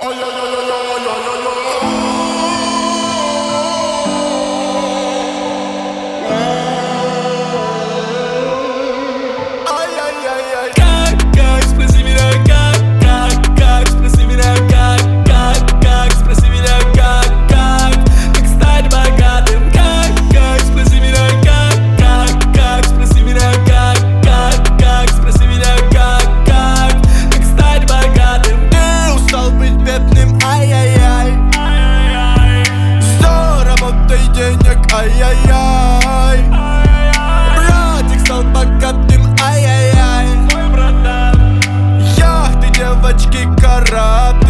Ай-яй-яй, братик стал богатым, ай-яй-яй. Мой братан, яхты, девочки, караты.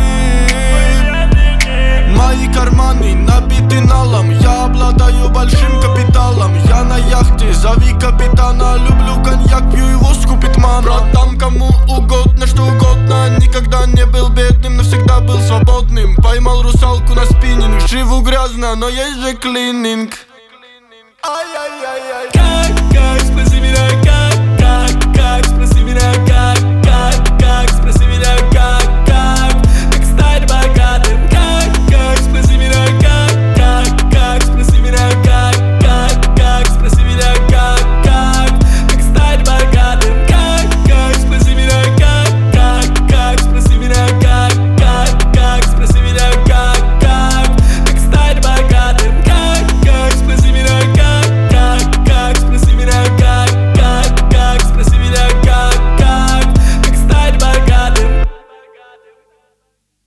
Мои карманы набиты налом, я обладаю большим капиталом. Я на яхте, зови капитана. Люблю коньяк, пью его, скупит мама. Продам кому угодно, что угодно. Никогда не был бедным, но всегда был свободным. Поймал русалку на спиннинг. Живу грязно, но есть же клининг. Ай-яй-яй-яй. Как, спаси меня, как.